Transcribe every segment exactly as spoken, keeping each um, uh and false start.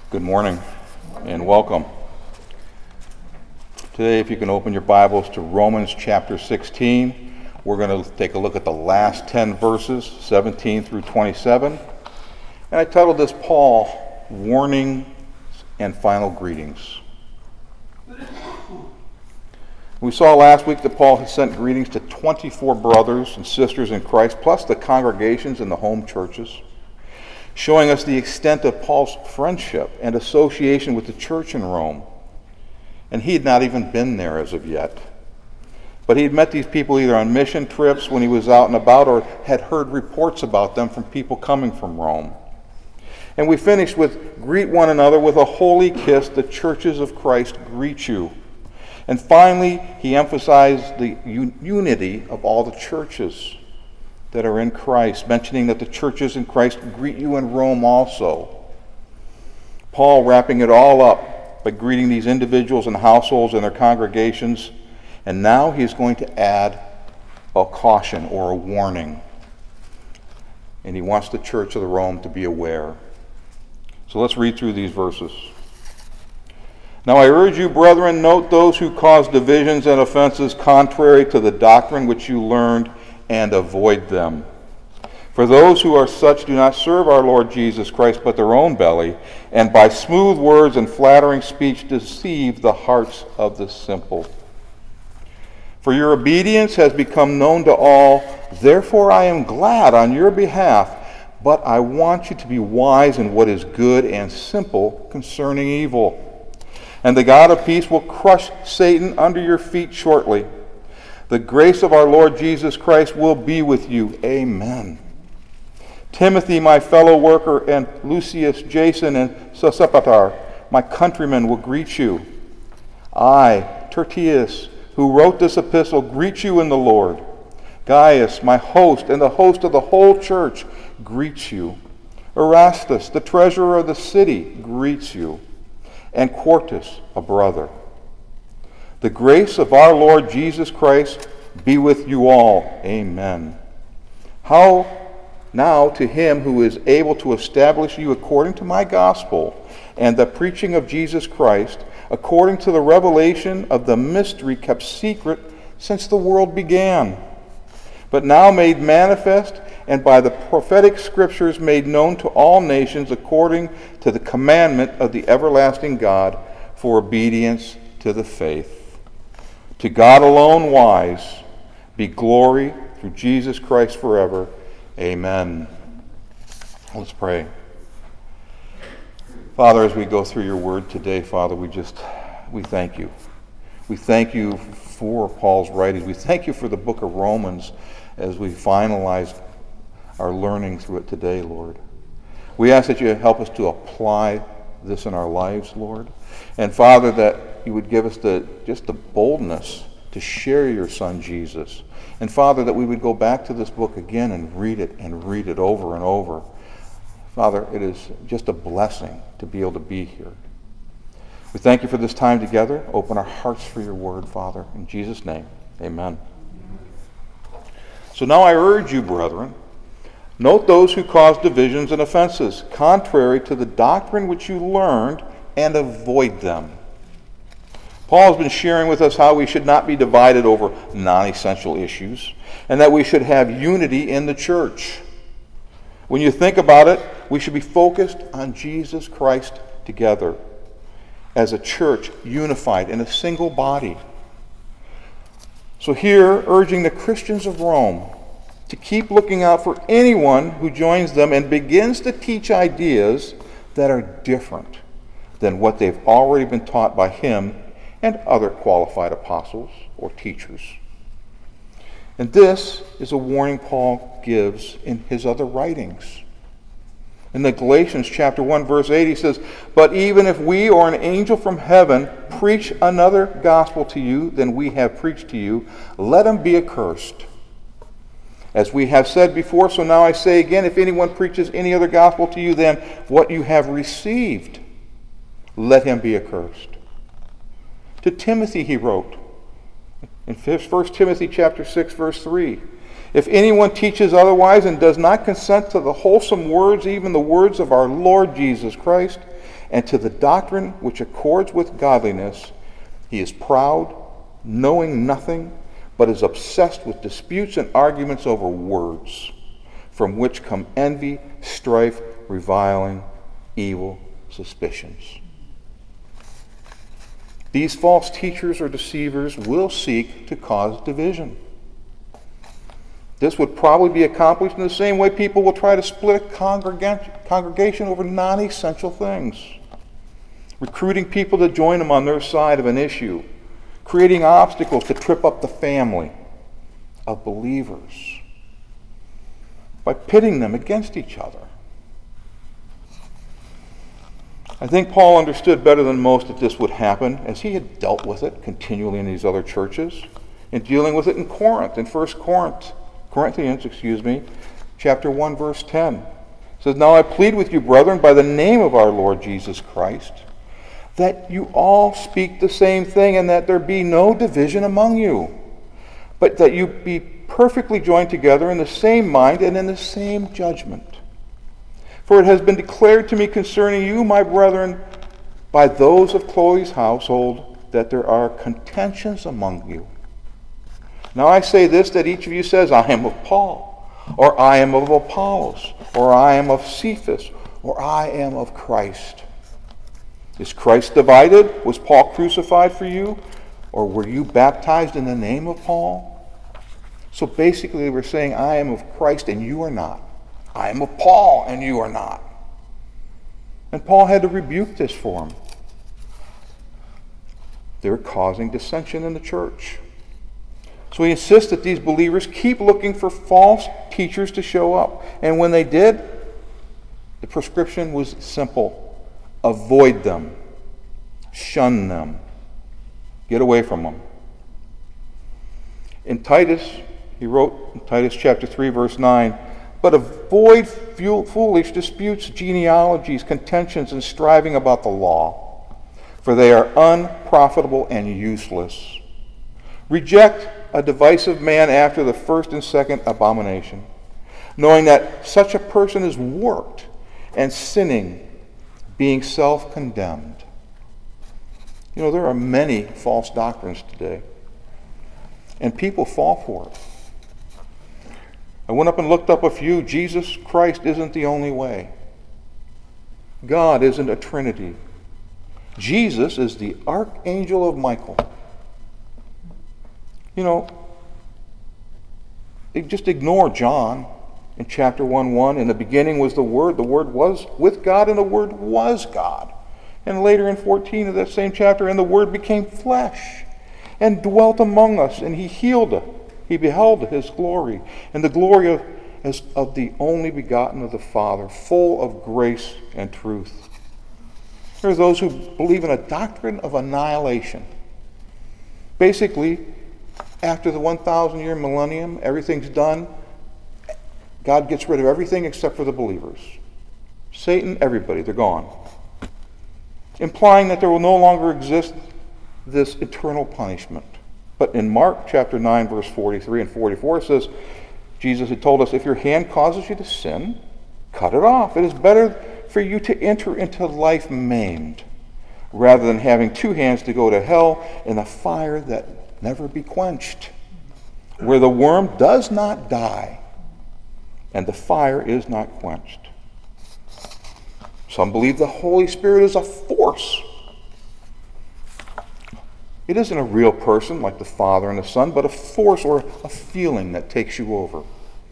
Good morning and welcome. Today, if you can open your Bibles to Romans chapter sixteen, we're going to take a look at the last ten verses, seventeen through twenty-seven. And I titled this, Paul, Warning and Final Greetings. We saw last week that Paul had sent greetings to twenty-four brothers and sisters in Christ, plus the congregations and the home churches, showing us the extent of Paul's friendship and association with the church in Rome. And he had not even been there as of yet. But he had met these people either on mission trips when he was out and about, or had heard reports about them from people coming from Rome. And we finished with, greet one another with a holy kiss, the churches of Christ greet you. And finally, he emphasized the un- unity of all the churches that are in Christ, mentioning that the churches in Christ greet you in Rome also. Paul wrapping it all up by greeting these individuals and households and their congregations, and now he's going to add a caution or a warning. And he wants the church of the Rome to be aware. So let's read through these verses. Now I urge you, brethren, note those who cause divisions and offenses contrary to the doctrine which you learned, and avoid them. For those who are such do not serve our Lord Jesus Christ, but their own belly, and by smooth words and flattering speech deceive the hearts of the simple. For your obedience has become known to all, therefore I am glad on your behalf, but I want you to be wise in what is good and simple concerning evil. And the God of peace will crush Satan under your feet shortly. The grace of our Lord Jesus Christ will be with you. Amen. Timothy, my fellow worker, and Lucius, Jason, and Sosipater, my countrymen, will greet you. I, Tertius, who wrote this epistle, greet you in the Lord. Gaius, my host, and the host of the whole church, greets you. Erastus, the treasurer of the city, greets you. And Quartus, a brother. The grace of our Lord Jesus Christ be with you all. Amen. How now to him who is able to establish you according to my gospel and the preaching of Jesus Christ, according to the revelation of the mystery kept secret since the world began, but now made manifest and by the prophetic scriptures made known to all nations according to the commandment of the everlasting God for obedience to the faith. To God alone wise, be glory through Jesus Christ forever. Amen. Let's pray. Father, as we go through your word today, Father, we just, we thank you. We thank you for Paul's writings. We thank you for the book of Romans as we finalize our learning through it today, Lord. We ask that you help us to apply this in our lives, Lord. And Father, that you would give us the just the boldness to share your Son, Jesus. And Father, that we would go back to this book again and read it and read it over and over. Father, it is just a blessing to be able to be here. We thank you for this time together. Open our hearts for your word, Father. In Jesus' name, amen. So now I urge you, brethren, note those who cause divisions and offenses, contrary to the doctrine which you learned, and avoid them. Paul has been sharing with us how we should not be divided over non-essential issues, and that we should have unity in the church. When you think about it, we should be focused on Jesus Christ together as a church unified in a single body. So here, urging the Christians of Rome to keep looking out for anyone who joins them and begins to teach ideas that are different than what they've already been taught by him and other qualified apostles or teachers. And this is a warning Paul gives in his other writings. In the Galatians chapter one, verse eight, he says, "But even if we or an angel from heaven preach another gospel to you than we have preached to you, let him be accursed. As we have said before, so now I say again, if anyone preaches any other gospel to you than what you have received, let him be accursed." To Timothy he wrote, in First Timothy chapter six, verse three, "If anyone teaches otherwise and does not consent to the wholesome words, even the words of our Lord Jesus Christ, and to the doctrine which accords with godliness, he is proud, knowing nothing, but is obsessed with disputes and arguments over words, from which come envy, strife, reviling, evil suspicions. These false teachers or deceivers will seek to cause division. This would probably be accomplished in the same way people will try to split a congrega- congregation over non-essential things. Recruiting people to join them on their side of an issue. Creating obstacles to trip up the family of believers. By pitting them against each other. I think Paul understood better than most that this would happen, as he had dealt with it continually in these other churches, and dealing with it in Corinth, in First Corinth, Corinthians, excuse me, chapter one, verse ten. It says, "Now I plead with you, brethren, by the name of our Lord Jesus Christ, that you all speak the same thing, and that there be no division among you, but that you be perfectly joined together in the same mind and in the same judgment. For it has been declared to me concerning you, my brethren, by those of Chloe's household, that there are contentions among you. Now I say this, that each of you says, I am of Paul, or I am of Apollos, or I am of Cephas, or I am of Christ. Is Christ divided? Was Paul crucified for you? Or were you baptized in the name of Paul?" So basically we're saying, I am of Christ and you are not. I am of Paul and you are not. And Paul had to rebuke this for them. They're causing dissension in the church. So he insists that these believers keep looking for false teachers to show up. And when they did, the prescription was simple. Avoid them. Shun them. Get away from them. In Titus, he wrote in Titus chapter three, verse nine, "But avoid foolish disputes, genealogies, contentions, and striving about the law, for they are unprofitable and useless. Reject a divisive man after the first and second abomination, knowing that such a person is warped and sinning, being self-condemned." You know, there are many false doctrines today, and people fall for it. I went up and looked up a few. Jesus Christ isn't the only way. God isn't a Trinity. Jesus is the Archangel of Michael. You know, just ignore John in chapter one one. In the beginning was the Word. The Word was with God, and the Word was God. And later in fourteen of that same chapter, "And the Word became flesh and dwelt among us, and he healed us. He beheld his glory, and the glory of, as of the only begotten of the Father, full of grace and truth." There are those who believe in a doctrine of annihilation. Basically, after the one thousand year millennium, everything's done. God gets rid of everything except for the believers. Satan, everybody, they're gone. Implying that there will no longer exist this eternal punishment. But in Mark chapter nine, verse forty-three and forty-four, it says, Jesus had told us, "If your hand causes you to sin, cut it off. It is better for you to enter into life maimed, rather than having two hands to go to hell in a fire that never be quenched, where the worm does not die, and the fire is not quenched." Some believe the Holy Spirit is a force. It isn't a real person like the Father and the Son, but a force or a feeling that takes you over.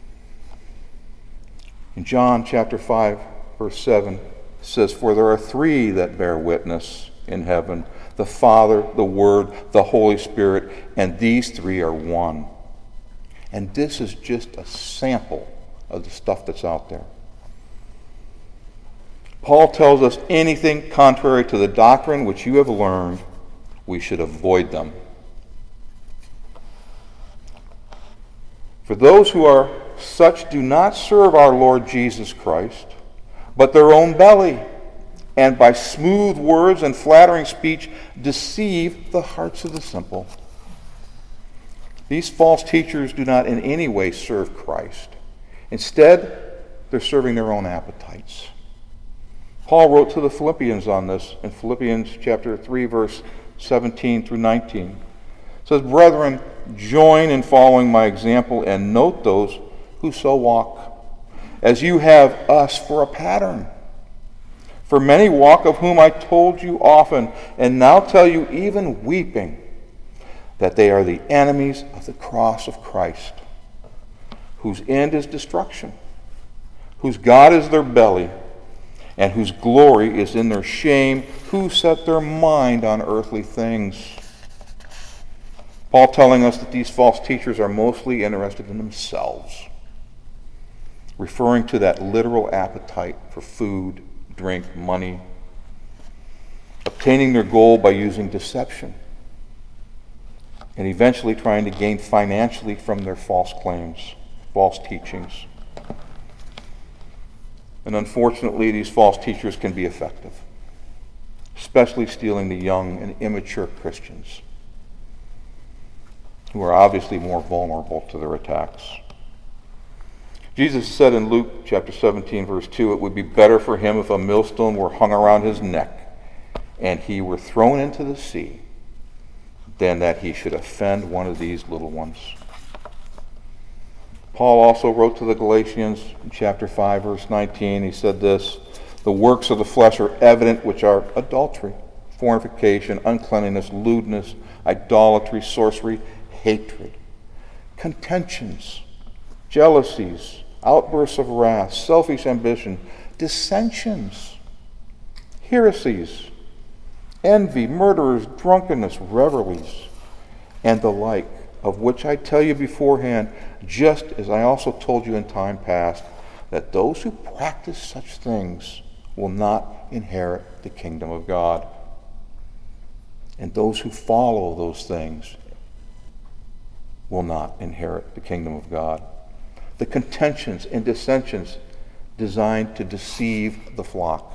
In John chapter five, verse seven, it says, "For there are three that bear witness in heaven, the Father, the Word, the Holy Spirit, and these three are one." And this is just a sample of the stuff that's out there. Paul tells us anything contrary to the doctrine which you have learned, we should avoid them. For those who are such do not serve our Lord Jesus Christ, but their own belly, and by smooth words and flattering speech deceive the hearts of the simple. These false teachers do not in any way serve Christ. Instead, they're serving their own appetites. Paul wrote to the Philippians on this in Philippians chapter three, verse seventeen through nineteen. It says, "Brethren, join in following my example and note those who so walk, as you have us for a pattern. For many walk, of whom I told you often, and now tell you even weeping, that they are the enemies of the cross of Christ, whose end is destruction, whose God is their belly, and whose glory is in their shame, who set their mind on earthly things." Paul telling us that these false teachers are mostly interested in themselves, referring to that literal appetite for food, drink, money, obtaining their goal by using deception, and eventually trying to gain financially from their false claims, false teachings. And unfortunately, these false teachers can be effective, especially stealing the young and immature Christians, who are obviously more vulnerable to their attacks. Jesus said in Luke chapter seventeen, verse two, "It would be better for him if a millstone were hung around his neck and he were thrown into the sea than that he should offend one of these little ones." Paul also wrote to the Galatians in chapter five, verse nineteen. He said this, "The works of the flesh are evident, which are adultery, fornication, uncleanness, lewdness, idolatry, sorcery, hatred, contentions, jealousies, outbursts of wrath, selfish ambition, dissensions, heresies, envy, murderers, drunkenness, revelries, and the like, of which I tell you beforehand, just as I also told you in time past, that those who practice such things will not inherit the kingdom of God. And those who follow those things will not inherit the kingdom of God. The contentions and dissensions designed to deceive the flock.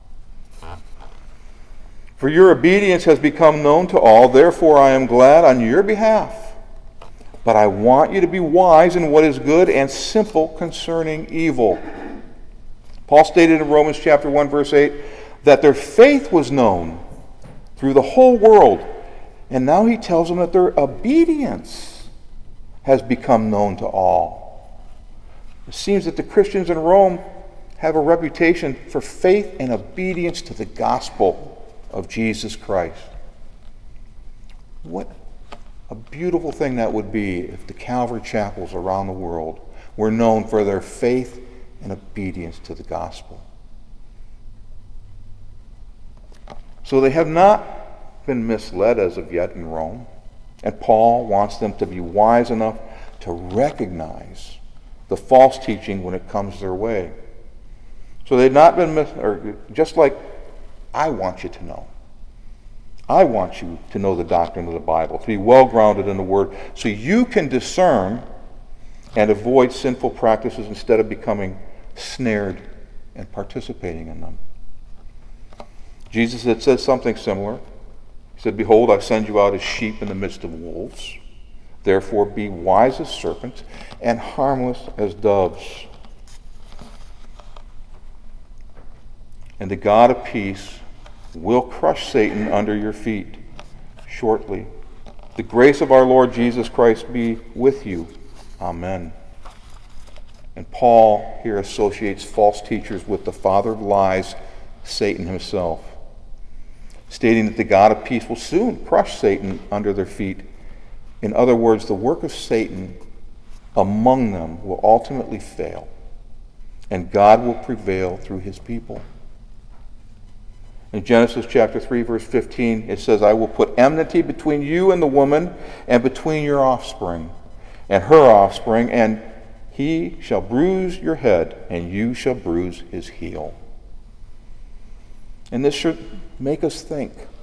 For your obedience has become known to all, therefore I am glad on your behalf. But I want you to be wise in what is good and simple concerning evil. Paul stated in Romans chapter one, verse eight, that their faith was known through the whole world. And now he tells them that their obedience has become known to all. It seems that the Christians in Rome have a reputation for faith and obedience to the gospel of Jesus Christ. What a beautiful thing that would be if the Calvary chapels around the world were known for their faith and obedience to the gospel. So they have not been misled as of yet in Rome, and Paul wants them to be wise enough to recognize the false teaching when it comes their way. So they've not been mis- or just like I want you to know. I want you to know the doctrine of the Bible, to be well-grounded in the Word, so you can discern and avoid sinful practices instead of becoming snared and participating in them. Jesus had said something similar. He said, "Behold, I send you out as sheep in the midst of wolves. Therefore be wise as serpents and harmless as doves." And the God of peace will crush Satan under your feet shortly. The grace of our Lord Jesus Christ be with you. Amen. And Paul here associates false teachers with the father of lies, Satan himself, stating that the God of peace will soon crush Satan under their feet. In other words, the work of Satan among them will ultimately fail, and God will prevail through his people. In Genesis chapter three, verse fifteen, it says, "I will put enmity between you and the woman, and between your offspring and her offspring, and he shall bruise your head, and you shall bruise his heel." And this should make us think.